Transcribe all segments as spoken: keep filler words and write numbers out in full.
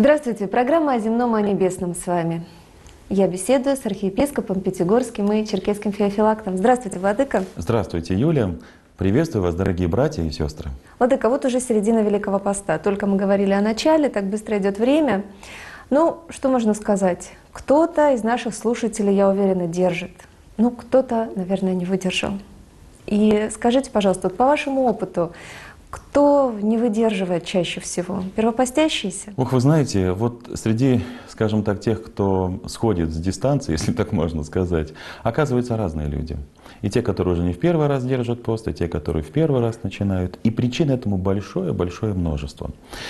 Здравствуйте, программа о земном и о небесном с вами. Я беседую с архиепископом Пятигорским и Черкесским Феофилактом. Здравствуйте, владыка. Здравствуйте, Юлия. Приветствую вас, дорогие братья и сестры. Владыка, вот уже середина Великого Поста. Только мы говорили о начале, так быстро идет время. Ну, что можно сказать? Кто-то из наших слушателей, я уверена, держит. Ну, кто-то, наверное, не выдержал. И скажите, пожалуйста, вот по вашему опыту, кто не выдерживает чаще всего? Первопостящиеся? Ох, вы знаете, вот среди, скажем так, тех, кто сходит с дистанции, если так можно сказать, оказываются разные люди. И те, которые уже не в первый раз держат пост, и те, которые в первый раз начинают. И причин этому большое-большое множество.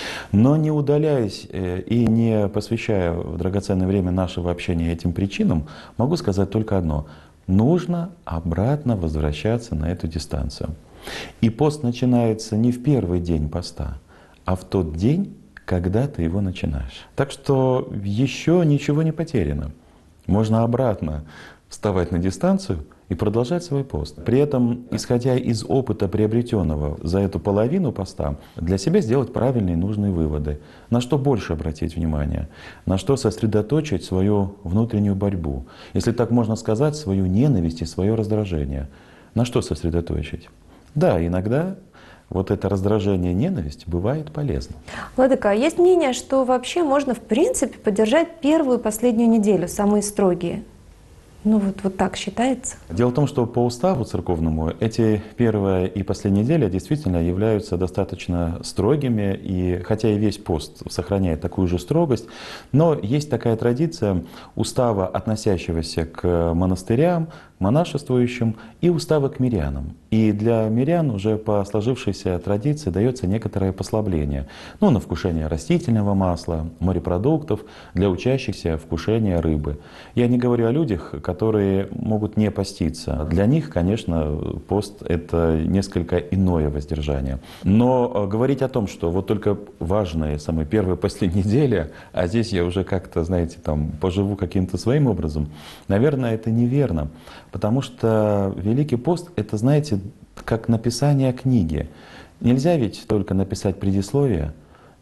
Но не удаляясь и не посвящая в драгоценное время нашего общения этим причинам, могу сказать только одно. Нужно обратно возвращаться на эту дистанцию. И пост начинается не в первый день поста, а в тот день, когда ты его начинаешь. Так что еще ничего не потеряно. Можно обратно вставать на дистанцию и продолжать свой пост. При этом, исходя из опыта, приобретенного за эту половину поста, для себя сделать правильные нужные выводы. На что больше обратить внимание, на что сосредоточить свою внутреннюю борьбу. Если так можно сказать, свою ненависть и свое раздражение. На что сосредоточить? Да, иногда вот это раздражение, ненависть бывает полезно. Владыка, а есть мнение, что вообще можно в принципе поддержать первую и последнюю неделю, самые строгие? Ну вот, вот так считается? Дело в том, что по уставу церковному эти первая и последняя неделя действительно являются достаточно строгими, и хотя и весь пост сохраняет такую же строгость, но есть такая традиция устава, относящегося к монастырям, монашествующим, и устава к мирянам. И для мирян уже по сложившейся традиции дается некоторое послабление. Ну, на вкушение растительного масла, морепродуктов, для учащихся вкушение рыбы. Я не говорю о людях, которые могут не поститься. Для них, конечно, пост — это несколько иное воздержание. Но говорить о том, что вот только важные самые первые после недели, а здесь я уже как-то, знаете, там поживу каким-то своим образом, наверное, это неверно. Потому что Великий пост — это, знаете, как написание книги. Нельзя ведь только написать предисловие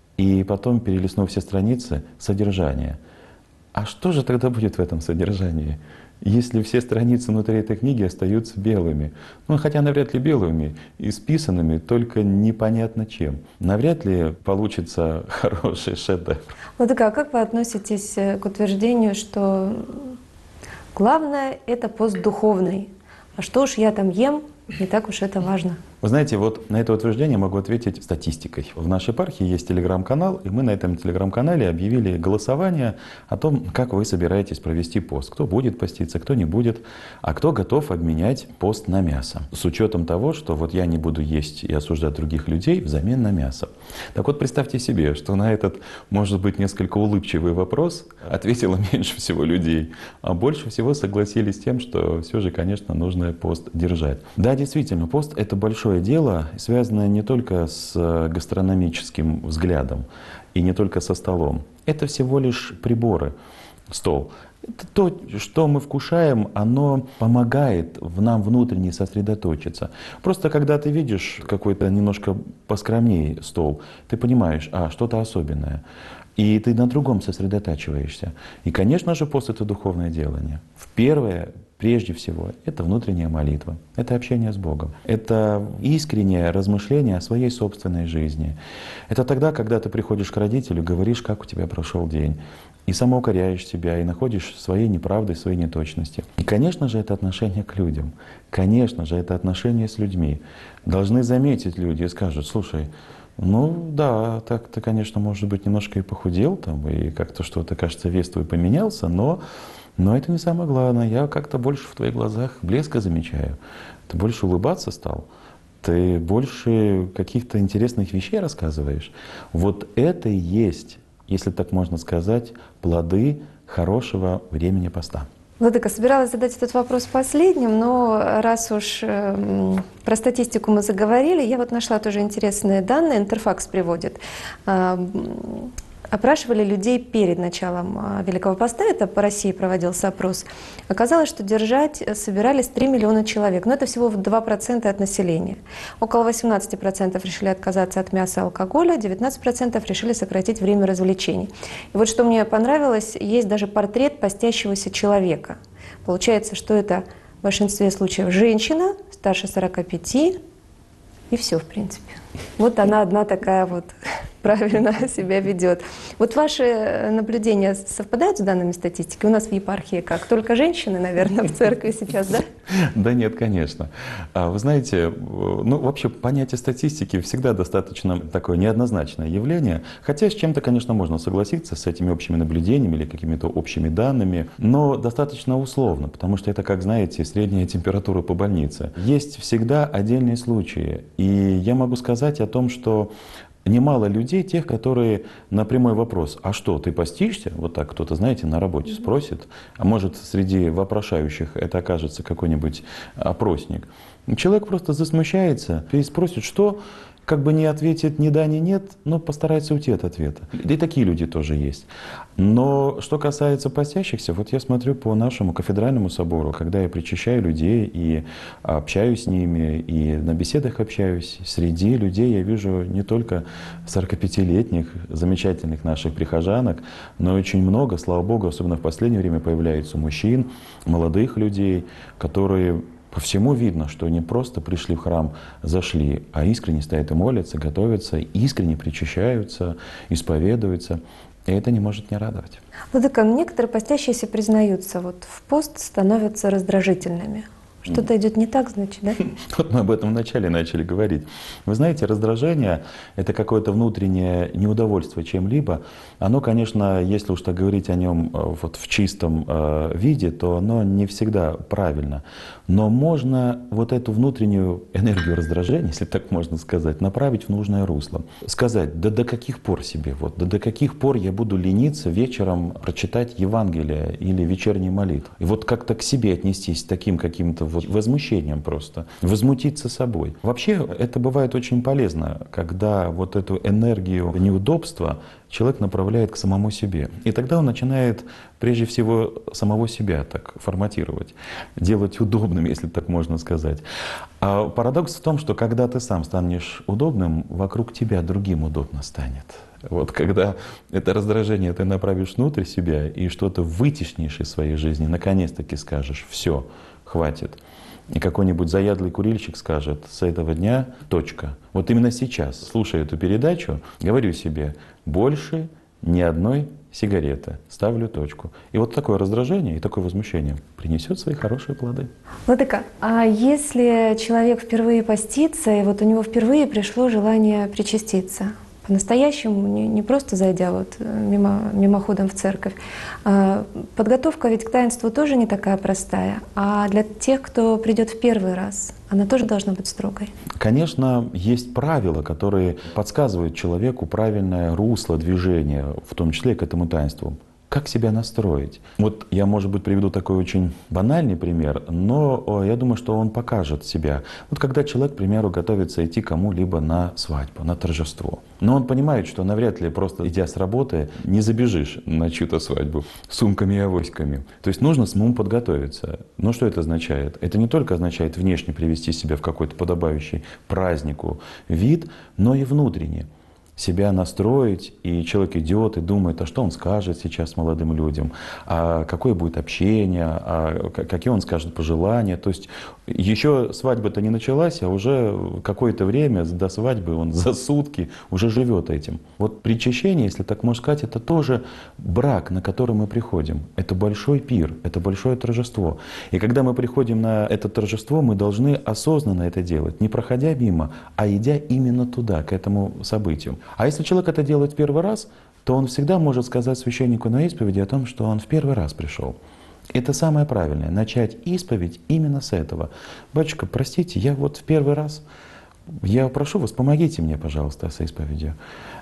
и потом, перелистнув все страницы, содержание. А что же тогда будет в этом содержании, если все страницы внутри этой книги остаются белыми? Ну, хотя навряд ли белыми, исписанными, только непонятно чем. Навряд ли получится хороший шедевр. Владыка, а как вы относитесь к утверждению, что главное — это пост духовный, а что уж я там ем, не так уж это важно? Вы знаете, вот на это утверждение могу ответить статистикой. В нашей епархии есть телеграм-канал, и мы на этом телеграм-канале объявили голосование о том, как вы собираетесь провести пост. Кто будет поститься, кто не будет, а кто готов обменять пост на мясо. С учетом того, что вот я не буду есть и осуждать других людей взамен на мясо. Так вот, представьте себе, что на этот, может быть, несколько улыбчивый вопрос ответило меньше всего людей, а больше всего согласились с тем, что все же, конечно, нужно пост держать. Да, действительно, пост — это большое дело, связанное не только с гастрономическим взглядом и не только со столом. Это всего лишь приборы, стол. Это то, что мы вкушаем, оно помогает в нам внутренне сосредоточиться. Просто когда ты видишь какой-то немножко поскромнее стол, ты понимаешь, а, что-то особенное. И ты на другом сосредотачиваешься. И, конечно же, пост — это духовное делание. В первое, прежде всего, это внутренняя молитва, это общение с Богом, это искреннее размышление о своей собственной жизни. Это тогда, когда ты приходишь к родителю, говоришь, как у тебя прошел день, и самоукоряешь себя, и находишь свои неправды, свои неточности. И, конечно же, это отношение к людям, конечно же, это отношение с людьми. Должны заметить люди и скажут: слушай, ну да, так ты, конечно, может быть, немножко и похудел, там, и как-то что-то, кажется, вес твой поменялся, но, но это не самое главное. Я как-то больше в твоих глазах блеска замечаю. Ты больше улыбаться стал, ты больше каких-то интересных вещей рассказываешь. Вот это и есть, если так можно сказать, плоды хорошего времени поста. Владыка, собиралась задать этот вопрос последним, но раз уж э, про статистику мы заговорили, я вот нашла тоже интересные данные, Интерфакс приводит. Э, опрашивали людей перед началом а, Великого Поста, это по России проводился опрос, оказалось, что держать собирались три миллиона человек, но это всего два процента от населения. Около восемнадцати процентов решили отказаться от мяса и алкоголя, девятнадцать процентов решили сократить время развлечений. И вот что мне понравилось, есть даже портрет постящегося человека. Получается, что это в большинстве случаев женщина, старше сорока пяти, и все, в принципе. Вот она одна такая вот правильно себя ведет. Вот ваши наблюдения совпадают с данными статистики? У нас в епархии как? Только женщины, наверное, в церкви сейчас, да? Да нет, конечно. Вы знаете, ну вообще понятие статистики всегда достаточно такое неоднозначное явление, хотя с чем-то, конечно, можно согласиться, с этими общими наблюдениями или какими-то общими данными, но достаточно условно, потому что это, как знаете, средняя температура по больнице. Есть всегда отдельные случаи, и я могу сказать о том, что немало людей, тех, которые на прямой вопрос, а что, ты постишься? Вот так кто-то, знаете, на работе спросит, а может среди вопрошающих это окажется какой-нибудь опросник. Человек просто засмущается, переспросит, что, как бы не ответит ни да, ни нет, но постарается уйти от ответа. И такие люди тоже есть. Но что касается постящихся, вот я смотрю по нашему кафедральному собору, когда я причащаю людей и общаюсь с ними, и на беседах общаюсь, среди людей я вижу не только сорокапятилетних замечательных наших прихожанок, но и очень много, слава Богу, особенно в последнее время появляется мужчин, молодых людей, которые... По всему видно, что не просто пришли в храм, зашли, а искренне стоят и молятся, готовятся, искренне причащаются, исповедуются. И это не может не радовать. Владыка, некоторые постящиеся признаются, вот в пост становятся раздражительными. Что-то идет не так, значит, да? Вот мы об этом вначале начали говорить. Вы знаете, раздражение — это какое-то внутреннее неудовольствие чем-либо. Оно, конечно, если уж так говорить о нем вот в чистом э, виде, то оно не всегда правильно. Но можно вот эту внутреннюю энергию раздражения, если так можно сказать, направить в нужное русло. Сказать, да до каких пор себе, вот, да до каких пор я буду лениться вечером прочитать Евангелие или вечерние молитвы. И вот как-то к себе отнестись таким каким-то вот возмущением просто, возмутиться собой. Вообще это бывает очень полезно, когда вот эту энергию неудобства человек направляет к самому себе. И тогда он начинает прежде всего самого себя так форматировать, делать удобным, если так можно сказать. А парадокс в том, что когда ты сам станешь удобным, вокруг тебя другим удобно станет. Вот когда это раздражение ты направишь внутрь себя и что-то вытеснишь из своей жизни, наконец-таки скажешь «все». Хватит. И какой-нибудь заядлый курильщик скажет, с этого дня точка. Вот именно сейчас, слушая эту передачу, говорю себе, больше ни одной сигареты, ставлю точку. И вот такое раздражение и такое возмущение принесет свои хорошие плоды. Владыка, а если человек впервые постится, и вот у него впервые пришло желание причаститься, по-настоящему, не, не просто зайдя вот мимо, мимоходом в церковь. А подготовка ведь к таинству тоже не такая простая. А для тех, кто придет в первый раз, она тоже должна быть строгой. Конечно, есть правила, которые подсказывают человеку правильное русло движения, в том числе и к этому таинству. Как себя настроить? Вот я, может быть, приведу такой очень банальный пример, но я думаю, что он покажет себя. Вот когда человек, к примеру, готовится идти кому-либо на свадьбу, на торжество. Но он понимает, что навряд ли просто идя с работы не забежишь на чью-то свадьбу с сумками и авоськами. То есть нужно самому подготовиться. Но что это означает? Это не только означает внешне привести себя в какой-то подобающий празднику вид, но и внутренне себя настроить, и человек идет и думает, а что он скажет сейчас молодым людям, а какое будет общение, а какие он скажет пожелания. То есть еще свадьба-то не началась, а уже какое-то время до свадьбы он за сутки уже живет этим. Вот причащение, если так можно сказать, это тоже брак, на который мы приходим. Это большой пир, это большое торжество. И когда мы приходим на это торжество, мы должны осознанно это делать, не проходя мимо, а идя именно туда, к этому событию. А если человек это делает в первый раз, то он всегда может сказать священнику на исповеди о том, что он в первый раз пришел. Это самое правильное, начать исповедь именно с этого. Батюшка, простите, я вот в первый раз, я прошу вас, помогите мне, пожалуйста, с исповедью.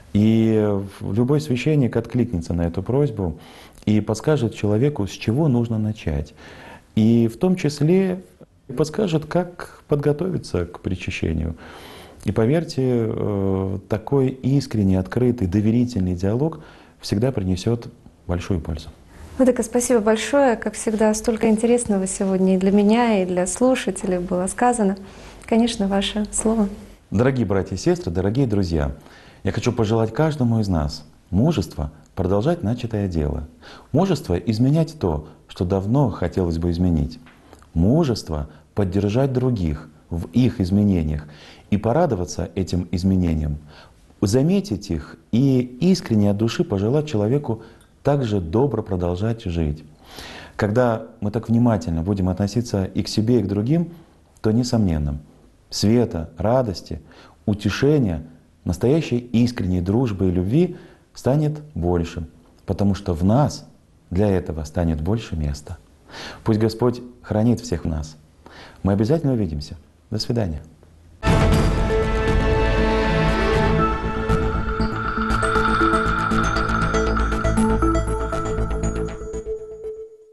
И любой священник откликнется на эту просьбу и подскажет человеку, с чего нужно начать. И в том числе подскажет, как подготовиться к причащению. И поверьте, такой искренний, открытый, доверительный диалог всегда принесет большую пользу. Владыка, спасибо большое. Как всегда, столько интересного сегодня и для меня, и для слушателей было сказано. Конечно, ваше слово. Дорогие братья и сестры, дорогие друзья, я хочу пожелать каждому из нас мужества продолжать начатое дело. Мужество изменять то, что давно хотелось бы изменить. Мужество поддержать других в их изменениях и порадоваться этим изменениям, заметить их и искренне от души пожелать человеку также добро продолжать жить. Когда мы так внимательно будем относиться и к себе, и к другим, то несомненно, света, радости, утешения, настоящей искренней дружбы и любви станет больше, потому что в нас для этого станет больше места. Пусть Господь хранит всех нас. Мы обязательно увидимся. До свидания.